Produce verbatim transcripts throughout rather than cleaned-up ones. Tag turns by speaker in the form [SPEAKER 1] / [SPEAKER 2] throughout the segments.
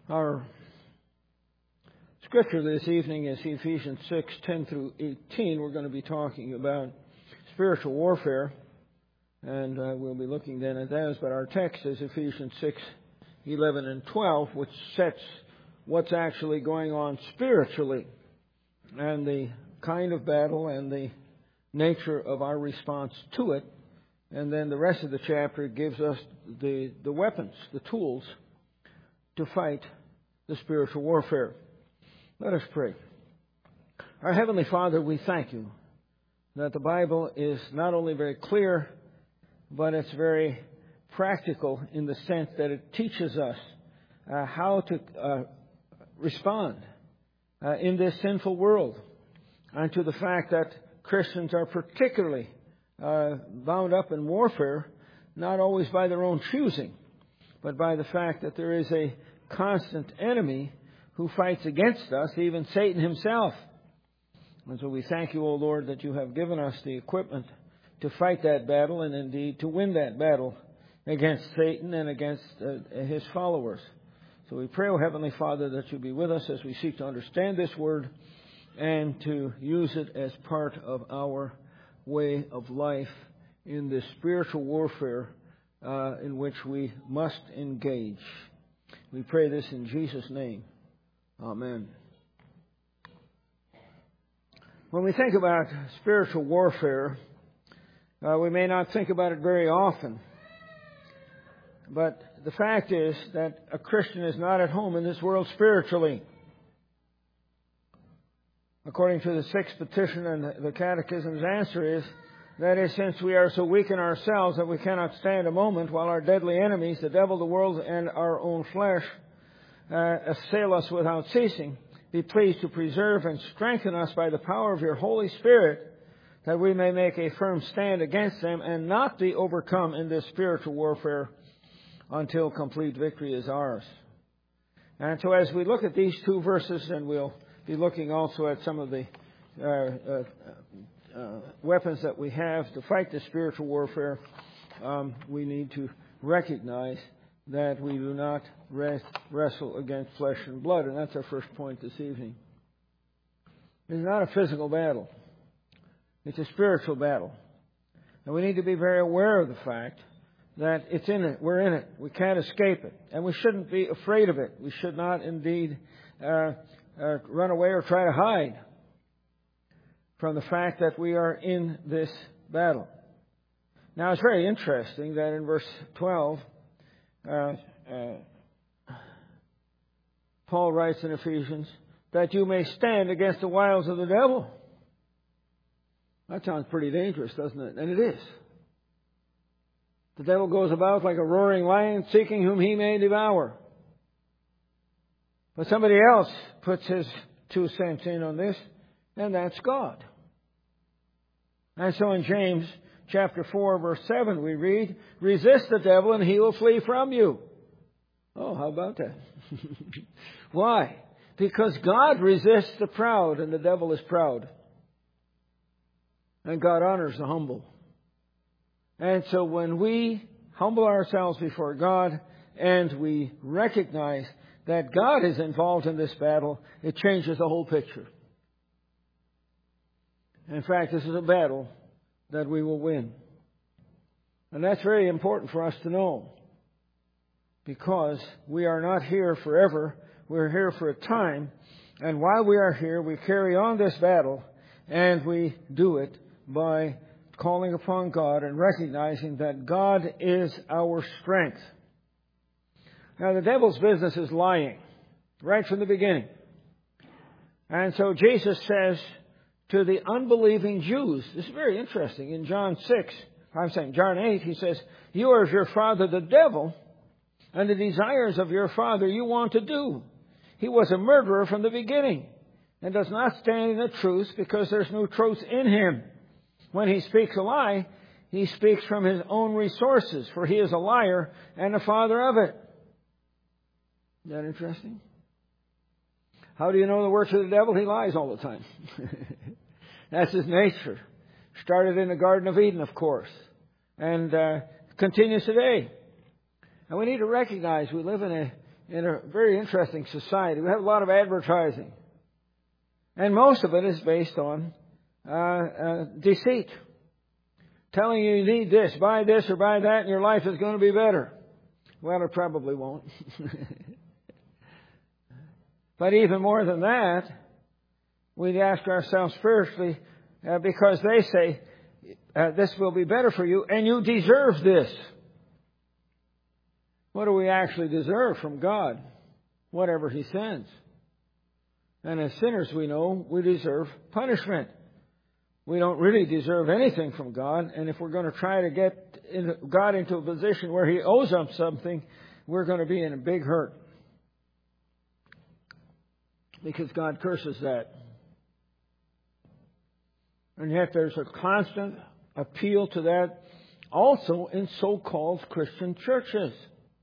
[SPEAKER 1] Our scripture this evening is Ephesians six, ten through eighteen. We're going to be talking about spiritual warfare, and uh, we'll be looking then at those. But our text is Ephesians six, eleven and twelve, which sets what's actually going on spiritually and the kind of battle and the nature of our response to it. And then the rest of the chapter gives us the, the weapons, the tools to fight the spiritual warfare. Let us pray. Our Heavenly Father, we thank you that the Bible is not only very clear, but it's very practical in the sense that it teaches us uh, how to uh, respond uh, in this sinful world, and to the fact that Christians are particularly uh, bound up in warfare, not always by their own choosing, but by the fact that there is a constant enemy who fights against us, even Satan himself. And so we thank you, O Lord, that you have given us the equipment to fight that battle and indeed to win that battle against Satan and against uh, his followers. So we pray, O Heavenly Father, that you be with us as we seek to understand this word and to use it as part of our way of life in this spiritual warfare uh, in which we must engage. We pray this in Jesus' name. Amen. When we think about spiritual warfare, uh, we may not think about it very often. But the fact is that a Christian is not at home in this world spiritually. According to the sixth petition and the Catechism's answer is, that is, since we are so weak in ourselves that we cannot stand a moment while our deadly enemies, the devil, the world, and our own flesh, uh, assail us without ceasing, be pleased to preserve and strengthen us by the power of your Holy Spirit, that we may make a firm stand against them and not be overcome in this spiritual warfare until complete victory is ours. And so as we look at these two verses, and we'll be looking also at some of the uh, uh, uh, weapons that we have to fight the spiritual warfare, um, we need to recognize that we do not rest, wrestle against flesh and blood. And that's our first point this evening. It's not a physical battle. It's a spiritual battle. And we need to be very aware of the fact that it's in it. We're in it. We can't escape it. And we shouldn't be afraid of it. We should not indeed uh, uh, run away or try to hide from the fact that we are in this battle. Now, it's very interesting that in verse twelve, uh, uh, Paul writes in Ephesians, that you may stand against the wiles of the devil. That sounds pretty dangerous, doesn't it? And it is. The devil goes about like a roaring lion, seeking whom he may devour. But somebody else puts his two cents in on this, and that's God. And so in James chapter four, verse seven, we read, resist the devil and he will flee from you. Oh, how about that? Why? Because God resists the proud and the devil is proud. And God honors the humble. And so when we humble ourselves before God and we recognize that God is involved in this battle, it changes the whole picture. In fact, this is a battle that we will win. And that's very important for us to know. Because we are not here forever. We're here for a time. And while we are here, we carry on this battle. And we do it by calling upon God and recognizing that God is our strength. Now, the devil's business is lying. Right from the beginning. And so Jesus says to the unbelieving Jews, this is very interesting, in John six, I'm saying John eight, he says, you are of your father the devil, and the desires of your father you want to do. He was a murderer from the beginning, and does not stand in the truth, because there's no truth in him. When he speaks a lie, he speaks from his own resources, for he is a liar and the father of it. Is that interesting? How do you know the works of the devil? He lies all the time. That's his nature. Started in the Garden of Eden, of course, and uh, continues today. And we need to recognize we live in a in a very interesting society. We have a lot of advertising. And most of it is based on uh, uh, deceit. Telling you you need this, buy this or buy that, and your life is going to be better. Well, it probably won't. But even more than that, we'd ask ourselves spiritually, uh, because they say, uh, this will be better for you, and you deserve this. What do we actually deserve from God? Whatever He sends. And as sinners, we know we deserve punishment. We don't really deserve anything from God, and if we're going to try to get God into a position where He owes us something, we're going to be in a big hurt. Because God curses that. And yet there's a constant appeal to that also in so-called Christian churches.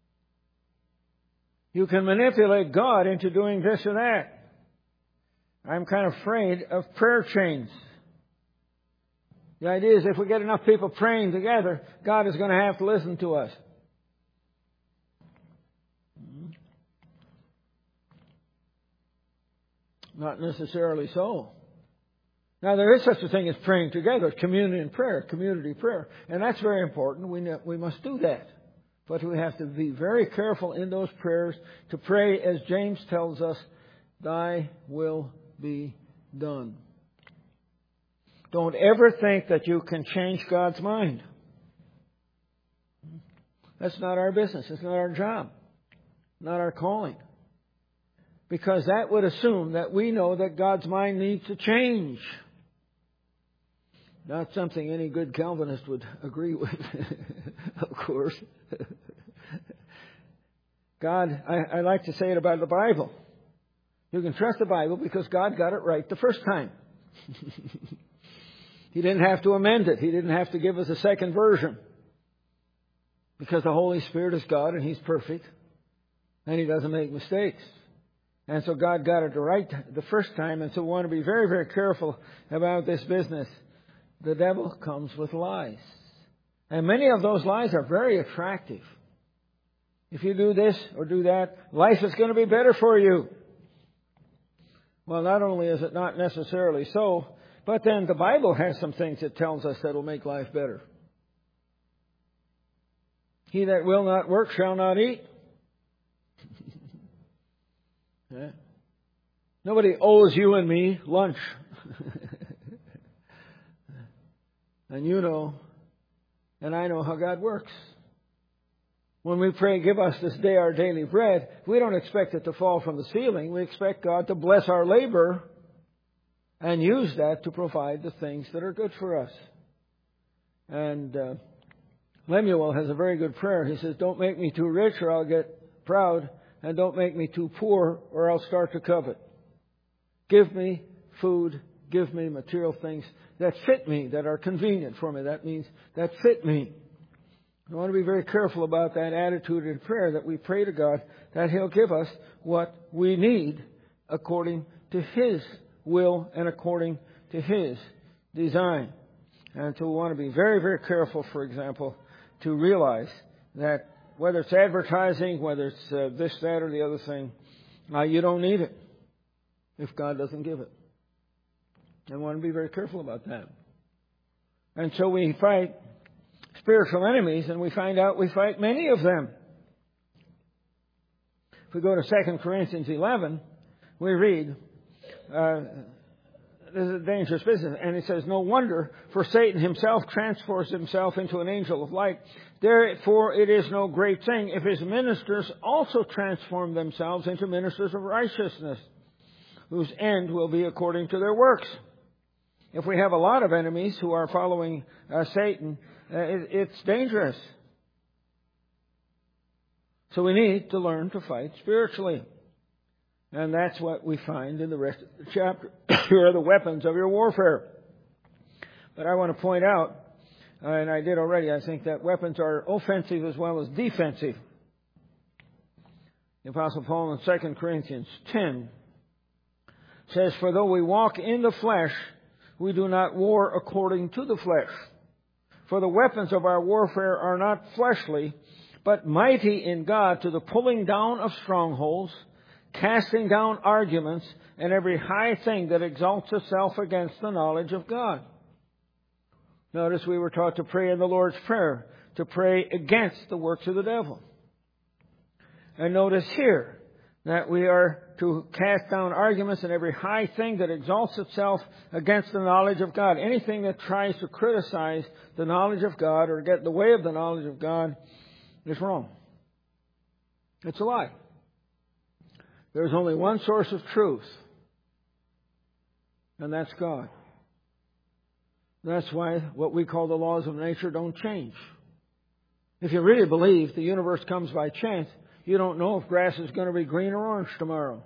[SPEAKER 1] You can manipulate God into doing this or that. I'm kind of afraid of prayer chains. The idea is if we get enough people praying together, God is going to have to listen to us. Not necessarily so. Now, there is such a thing as praying together, communion prayer, community prayer. And that's very important. We know, we must do that. But we have to be very careful in those prayers to pray, as James tells us, Thy will be done. Don't ever think that you can change God's mind. That's not our business. It's not our job. Not our calling. Because that would assume that we know that God's mind needs to change. Not something any good Calvinist would agree with, of course. God, I, I like to say it about the Bible. You can trust the Bible because God got it right the first time. He didn't have to amend it. He didn't have to give us a second version. Because the Holy Spirit is God and He's perfect. And He doesn't make mistakes. And so God got it right the first time. And so we want to be very, very careful about this business. The devil comes with lies. And many of those lies are very attractive. If you do this or do that, life is going to be better for you. Well, not only is it not necessarily so, but then the Bible has some things it tells us that will make life better. He that will not work shall not eat. Yeah. Nobody owes you and me lunch. And you know, and I know how God works. When we pray, give us this day our daily bread, we don't expect it to fall from the ceiling. We expect God to bless our labor and use that to provide the things that are good for us. And uh, Lemuel has a very good prayer. He says, don't make me too rich or I'll get proud, and don't make me too poor or I'll start to covet. Give me food, give me material things that fit me, that are convenient for me. That means that fit me. I want to be very careful about that attitude in prayer, that we pray to God that He'll give us what we need according to His will and according to His design. And so we want to be very, very careful, for example, to realize that whether it's advertising, whether it's uh, this, that, or the other thing, uh, you don't need it if God doesn't give it. I want to be very careful about that. And so we fight spiritual enemies, and we find out we fight many of them. If we go to Second Corinthians eleven, we read, uh, this is a dangerous business, and it says, no wonder, for Satan himself transforms himself into an angel of light. Therefore it is no great thing if his ministers also transform themselves into ministers of righteousness, whose end will be according to their works. If we have a lot of enemies who are following uh, Satan, uh, it, it's dangerous. So we need to learn to fight spiritually. And that's what we find in the rest of the chapter. Here are the weapons of your warfare. But I want to point out, uh, and I did already, I think that weapons are offensive as well as defensive. The Apostle Paul in Second Corinthians ten says, for though we walk in the flesh, we do not war according to the flesh. For the weapons of our warfare are not fleshly, but mighty in God to the pulling down of strongholds, casting down arguments, and every high thing that exalts itself against the knowledge of God. Notice we were taught to pray in the Lord's Prayer, to pray against the works of the devil. And notice here that we are to cast down arguments and every high thing that exalts itself against the knowledge of God. Anything that tries to criticize the knowledge of God or get in the way of the knowledge of God is wrong. It's a lie. There's only one source of truth, and that's God. That's why what we call the laws of nature don't change. If you really believe the universe comes by chance, you don't know if grass is going to be green or orange tomorrow.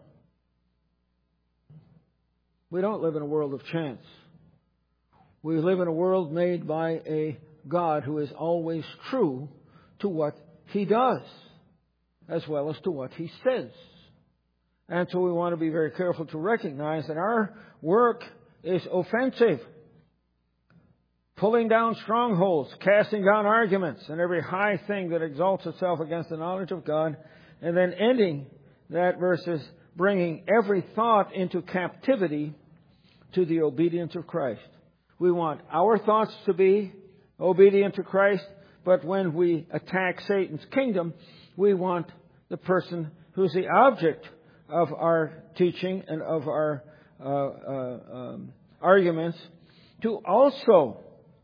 [SPEAKER 1] We don't live in a world of chance. We live in a world made by a God who is always true to what He does, as well as to what He says. And so we want to be very careful to recognize that our work is offensive. Pulling down strongholds, casting down arguments, and every high thing that exalts itself against the knowledge of God. And then ending that verse is bringing every thought into captivity to the obedience of Christ. We want our thoughts to be obedient to Christ, but when we attack Satan's kingdom, we want the person who's the object of our teaching and of our uh, uh, um, arguments to also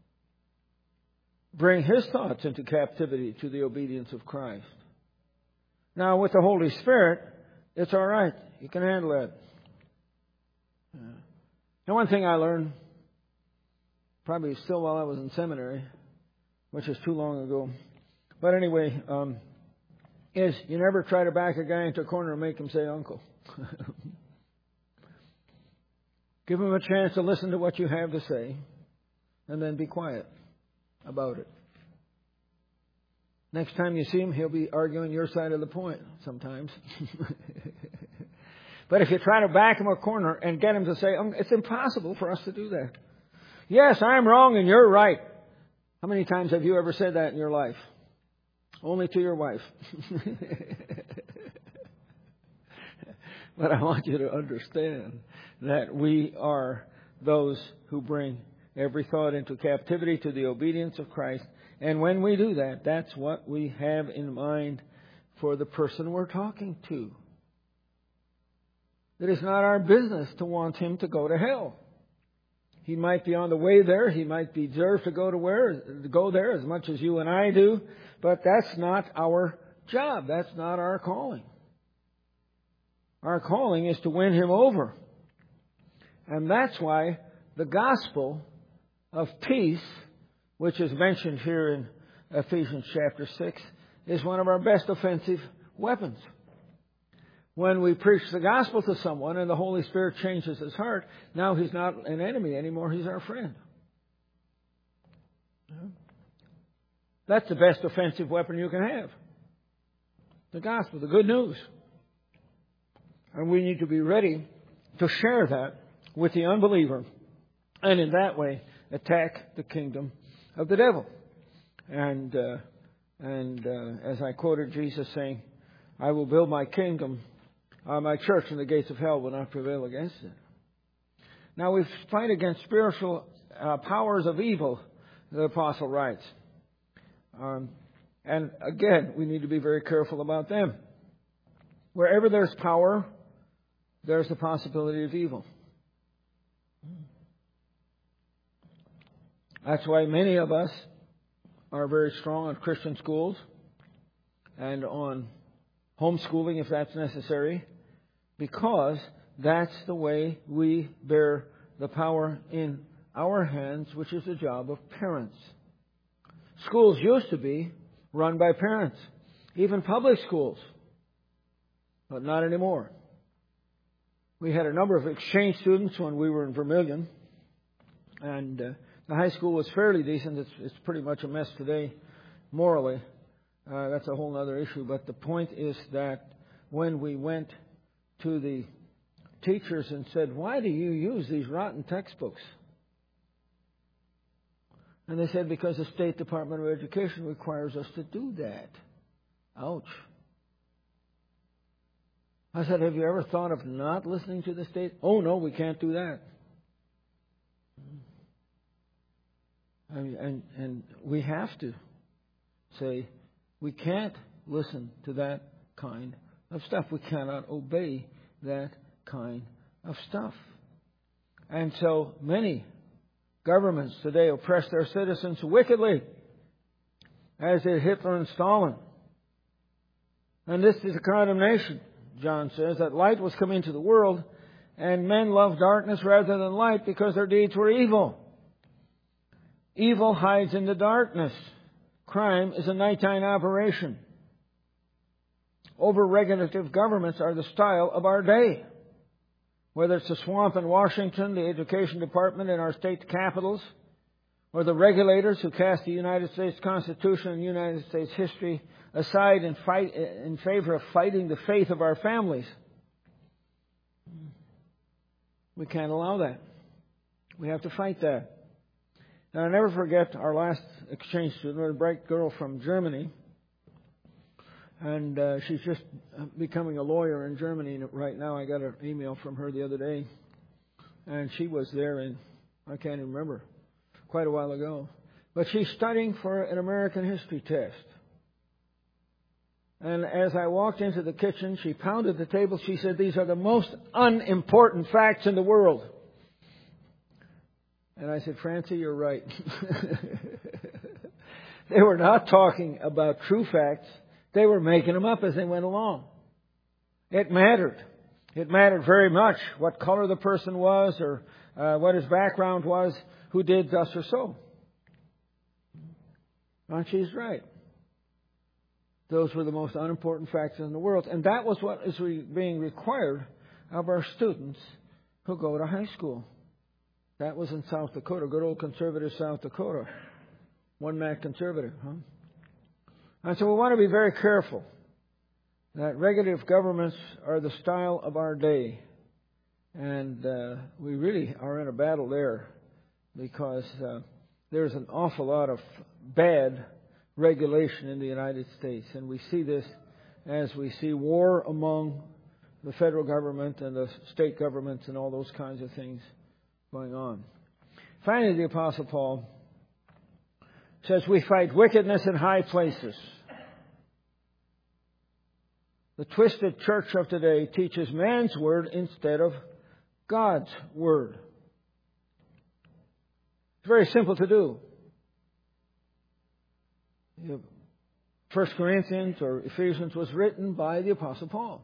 [SPEAKER 1] bring his thoughts into captivity to the obedience of Christ. Now, with the Holy Spirit, it's all right. You can handle that. Yeah. And one thing I learned, probably still while I was in seminary, which is too long ago, but anyway, um, is you never try to back a guy into a corner and make him say uncle. Give him a chance to listen to what you have to say, and then be quiet about it. Next time you see him, he'll be arguing your side of the point sometimes. But if you try to back him a corner and get him to say, um, it's impossible for us to do that. Yes, I'm wrong and you're right. How many times have you ever said that in your life? Only to your wife. But I want you to understand that we are those who bring every thought into captivity to the obedience of Christ. And when we do that, that's what we have in mind for the person we're talking to. It is not our business to want him to go to hell. He might be on the way there. He might deserve to go to where, to go there as much as you and I do. But that's not our job. That's not our calling. Our calling is to win him over. And that's why the gospel of peace, which is mentioned here in Ephesians chapter six, is one of our best offensive weapons. When we preach the gospel to someone and the Holy Spirit changes his heart, now he's not an enemy anymore, he's our friend. That's the best offensive weapon you can have. The gospel, the good news. And we need to be ready to share that with the unbeliever, and in that way attack the kingdom of the devil. And uh, and uh, as I quoted Jesus saying, I will build my kingdom, uh, my church, and the gates of hell will not prevail against it. Now we fight against spiritual uh, powers of evil, the apostle writes. Um, and again, we need to be very careful about them. Wherever there's power, there's the possibility of evil. That's why many of us are very strong on Christian schools and on homeschooling if that's necessary, because that's the way we bear the power in our hands, which is the job of parents. Schools used to be run by parents, even public schools, but not anymore. We had a number of exchange students when we were in Vermilion, and uh, the high school was fairly decent. It's, it's pretty much a mess today, morally. Uh, that's a whole other issue. But the point is that when we went to the teachers and said, why do you use these rotten textbooks? And they said, because the State Department of Education requires us to do that. Ouch. I said, have you ever thought of not listening to the state? Oh, no, we can't do that. I mean, and, and we have to say, we can't listen to that kind of stuff. We cannot obey that kind of stuff. And so many governments today oppress their citizens wickedly, as did Hitler and Stalin. And this is a condemnation, John says, that light was come into the world, and men loved darkness rather than light because their deeds were evil. Evil hides in the darkness. Crime is a nighttime operation. Over-regulative governments are the style of our day. Whether it's the swamp in Washington, the education department in our state capitals, or the regulators who cast the United States Constitution and United States history aside in, fight, in favor of fighting the faith of our families. We can't allow that. We have to fight that. Now, I'll never forget our last exchange student, a bright girl from Germany. And uh, she's just becoming a lawyer in Germany right now. I got an email from her the other day. And she was there in, I can't even remember, quite a while ago. But she's studying for an American history test. And as I walked into the kitchen, she pounded the table. She said, these are the most unimportant facts in the world. And I said, Francie, you're right. They were not talking about true facts. They were making them up as they went along. It mattered. It mattered very much what color the person was or uh, what his background was, who did thus or so. And she's right. Those were the most unimportant facts in the world. And that was what is re- being required of our students who go to high school. That was in South Dakota, good old conservative South Dakota. One Mac conservative, huh? And so we want to be very careful that regulative governments are the style of our day. And uh, we really are in a battle there because uh, there's an awful lot of bad regulation in the United States. And we see this as we see war among the federal government and the state governments and all those kinds of things going on. Finally, the Apostle Paul says we fight wickedness in high places. The twisted church of today teaches man's word instead of God's word. It's very simple to do. First Corinthians or Ephesians was written by the Apostle Paul.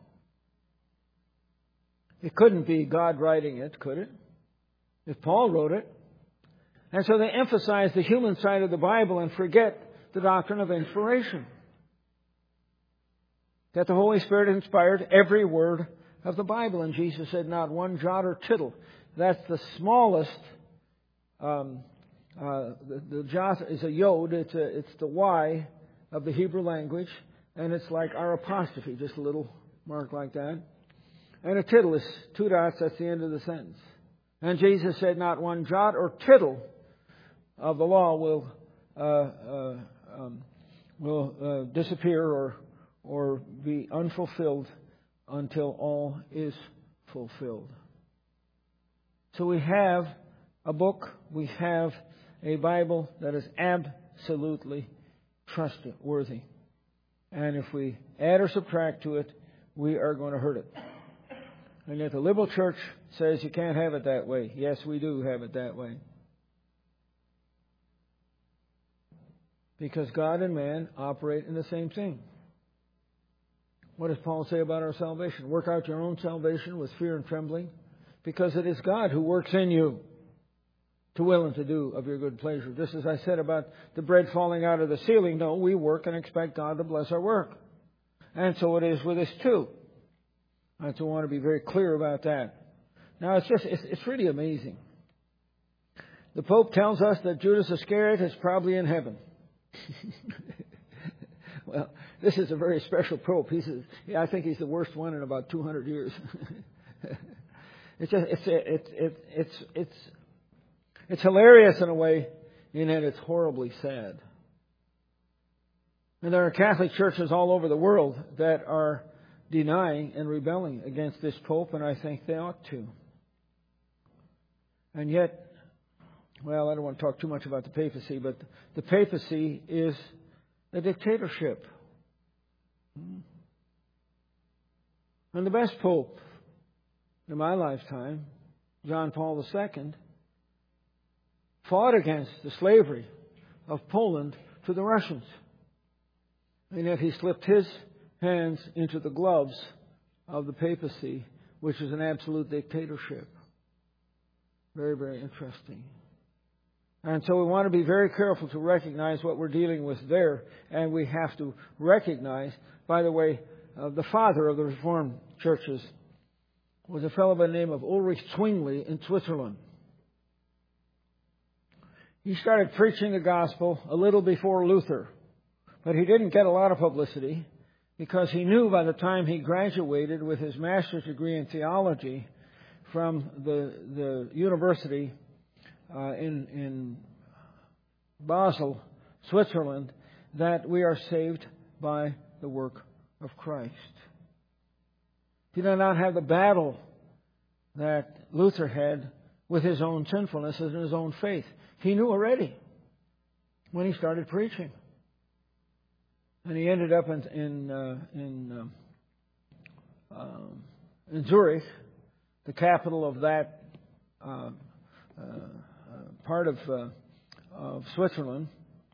[SPEAKER 1] It couldn't be God writing it, could it? If Paul wrote it. And so they emphasize the human side of the Bible and forget the doctrine of inspiration. That the Holy Spirit inspired every word of the Bible. And Jesus said not one jot or tittle. That's the smallest. Um, uh, the, the jot is a yod. It's, a, it's the Y of the Hebrew language. And it's like our apostrophe, just a little mark like that. And a tittle is two dots. That's the end of the sentence. And Jesus said not one jot or tittle of the law will uh, uh, um, will uh, disappear or or be unfulfilled until all is fulfilled. So we have a book, we have a Bible that is absolutely trustworthy. And if we add or subtract to it, we are going to hurt it. And yet the liberal church says you can't have it that way. Yes, we do have it that way. Because God and man operate in the same thing. What does Paul say about our salvation? Work out your own salvation with fear and trembling, because it is God who works in you to will and to do of your good pleasure. Just as I said about the bread falling out of the ceiling, no, we work and expect God to bless our work. And so it is with us too. I so want to be very clear about that. Now, it's just, it's, it's really amazing. The Pope tells us that Judas Iscariot is probably in heaven. Well, this is a very special Pope. He's a, yeah, I think he's the worst one in about two hundred years. It's just, it's, it's, it's, it's, it's, it's hilarious in a way, and yet it's horribly sad. And there are Catholic churches all over the world that are denying and rebelling against this Pope, and I think they ought to. And yet, well, I don't want to talk too much about the papacy, but the papacy is a dictatorship. And the best Pope in my lifetime, John Paul the Second, fought against the slavery of Poland to the Russians. And yet he slipped his hands into the gloves of the papacy, which is an absolute dictatorship. Very, very interesting. And so we want to be very careful to recognize what we're dealing with there. And we have to recognize, by the way, uh, the father of the Reformed churches was a fellow by the name of Ulrich Zwingli in Switzerland. He started preaching the gospel a little before Luther. But he didn't get a lot of publicity because he knew by the time he graduated with his master's degree in theology from the the university uh, in in Basel, Switzerland, that we are saved by the work of Christ. He did not have the battle that Luther had with his own sinfulness and his own faith. He knew already when he started preaching. And he ended up in in uh, in, uh, uh, in Zurich, the capital of that uh, uh, part of uh, of Switzerland,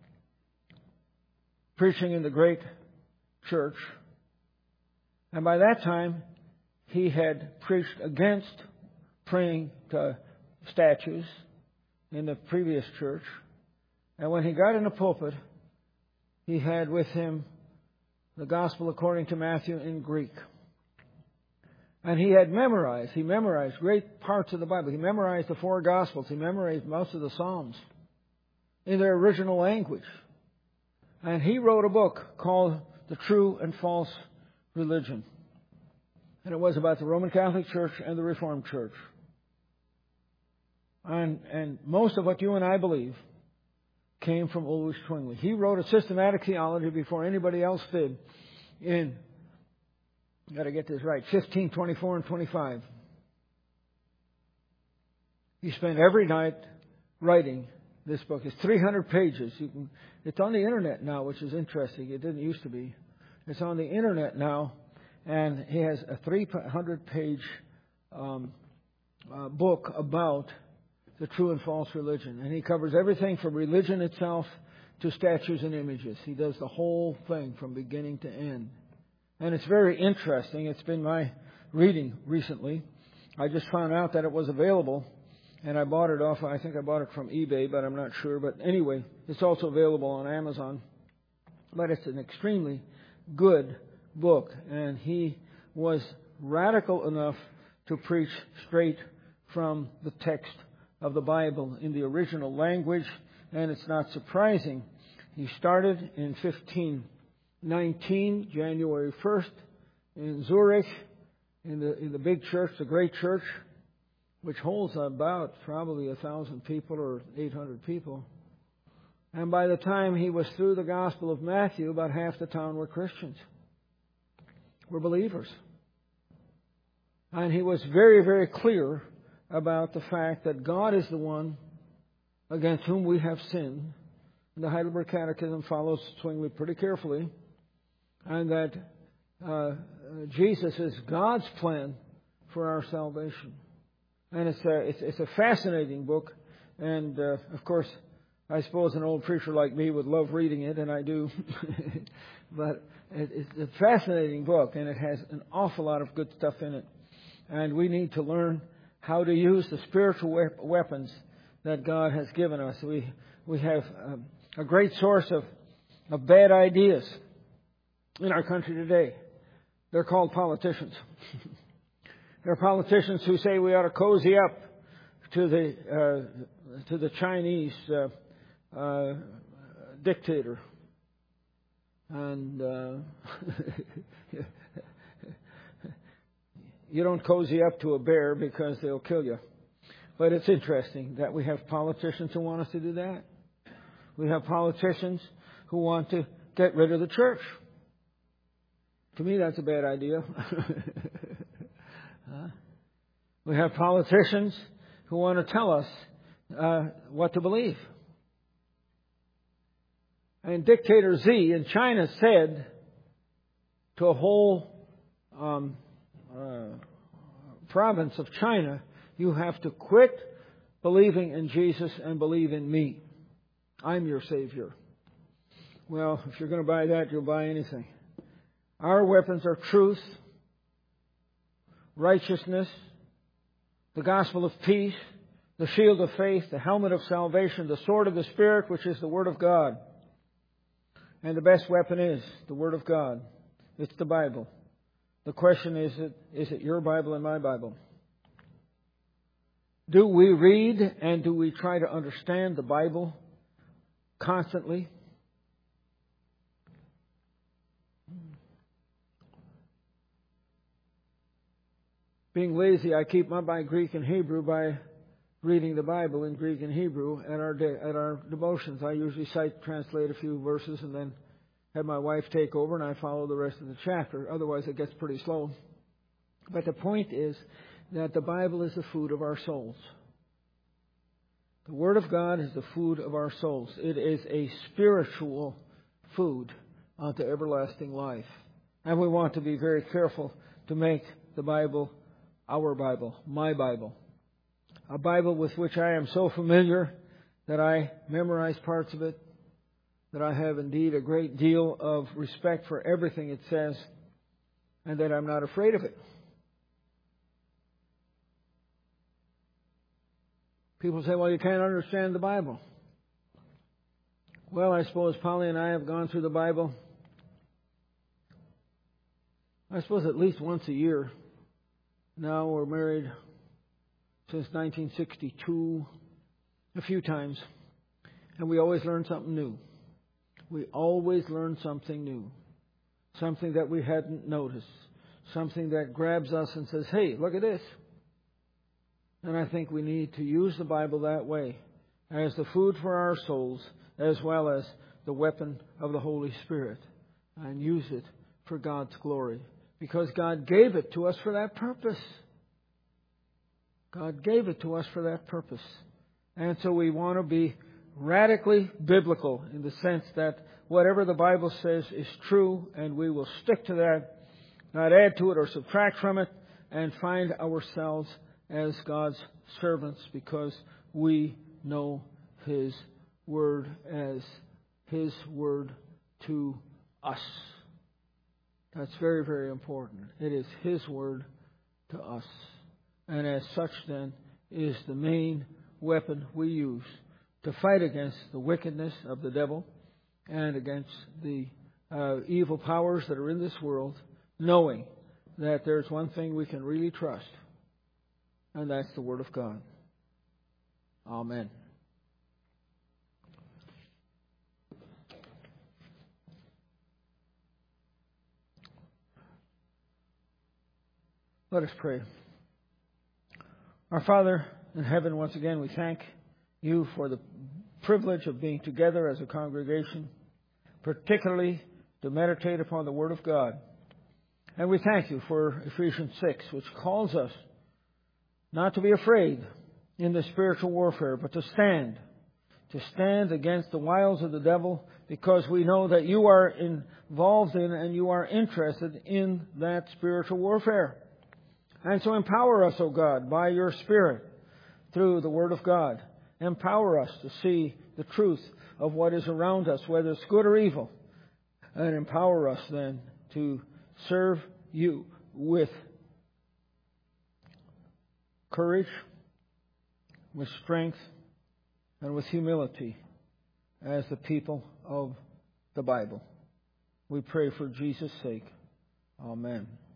[SPEAKER 1] preaching in the great church. And by that time, he had preached against praying to statues in the previous church. And when he got in the pulpit, he had with him the Gospel according to Matthew in Greek. And he had memorized, he memorized great parts of the Bible. He memorized the four Gospels. He memorized most of the Psalms in their original language. And he wrote a book called The True and False Religion. And it was about the Roman Catholic Church and the Reformed Church. And, and most of what you and I believe came from Ulrich Zwingli. He wrote a systematic theology before anybody else did in, got to get this right, fifteen twenty-four and twenty-five. He spent every night writing this book. It's three hundred pages. You can, it's on the internet now, which is interesting. It didn't used to be. It's on the internet now, and he has a three hundred page um, uh, book about the true and false religion. And he covers everything from religion itself to statues and images. He does the whole thing from beginning to end. And it's very interesting. It's been my reading recently. I just found out that it was available, and I bought it off, I think I bought it from eBay, but I'm not sure. But anyway, it's also available on Amazon. But it's an extremely good book. And he was radical enough to preach straight from the text of the Bible in the original language, and it's not surprising. He started in fifteen nineteen, January first, in Zurich, in the in the big church, the great church, which holds about probably a thousand people or eight hundred people. And by the time he was through the Gospel of Matthew, about half the town were Christians, were believers. And he was very, very clear about the fact that God is the one against whom we have sinned. And the Heidelberg Catechism follows Zwingli pretty carefully. And that uh, Jesus is God's plan for our salvation. And it's a, it's, it's a fascinating book. And, uh, of course, I suppose an old preacher like me would love reading it, and I do. But it, it's a fascinating book, and it has an awful lot of good stuff in it. And we need to learn how to use the spiritual weapons that God has given us. We we have um, a great source of, of bad ideas in our country today. They're called politicians. They're politicians who say we ought to cozy up to the uh, to the Chinese uh, uh, dictator. And uh, you don't cozy up to a bear because they'll kill you. But it's interesting that we have politicians who want us to do that. We have politicians who want to get rid of the church. To me, that's a bad idea. uh, we have politicians who want to tell us uh, what to believe. And Dictator Xi in China said to a whole um, uh, province of China, you have to quit believing in Jesus and believe in me. I'm your Savior. Well, if you're going to buy that, you'll buy anything. Our weapons are truth, righteousness, the gospel of peace, the shield of faith, the helmet of salvation, the sword of the Spirit, which is the Word of God. And the best weapon is the Word of God. It's the Bible. The question is, it, is it your Bible and my Bible? Do we read and do we try to understand the Bible constantly? Being lazy, I keep my Greek and Hebrew by reading the Bible in Greek and Hebrew at our de- at our devotions. I usually cite, translate a few verses, and then have my wife take over, and I follow the rest of the chapter. Otherwise, it gets pretty slow. But the point is that the Bible is the food of our souls. The Word of God is the food of our souls. It is a spiritual food unto everlasting life. And we want to be very careful to make the Bible our Bible, my Bible. A Bible with which I am so familiar that I memorize parts of it, that I have indeed a great deal of respect for everything it says, and that I'm not afraid of it. People say, well, you can't understand the Bible. Well, I suppose Polly and I have gone through the Bible, I suppose at least once a year. Now we're married since nineteen sixty-two, a few times, and we always learn something new. We always learn something new, something that we hadn't noticed, something that grabs us and says, hey, look at this. And I think we need to use the Bible that way, as the food for our souls, as well as the weapon of the Holy Spirit, and use it for God's glory. Because God gave it to us for that purpose. God gave it to us for that purpose. And so we want to be radically biblical in the sense that whatever the Bible says is true, and we will stick to that, not add to it or subtract from it, and find ourselves as God's servants because we know His Word as His Word to us. That's very, very important. It is His Word to us. And as such, then, is the main weapon we use to fight against the wickedness of the devil and against the uh, evil powers that are in this world, knowing that there's one thing we can really trust, and that's the Word of God. Amen. Let us pray. Our Father in heaven, once again, we thank You for the privilege of being together as a congregation, particularly to meditate upon the Word of God. And we thank You for Ephesians six, which calls us not to be afraid in the spiritual warfare, but to stand, to stand against the wiles of the devil, because we know that You are involved in and You are interested in that spiritual warfare. And so empower us, O God, by Your Spirit through the Word of God. Empower us to see the truth of what is around us, whether it's good or evil. And empower us then to serve You with courage, with strength, and with humility as the people of the Bible. We pray for Jesus' sake. Amen.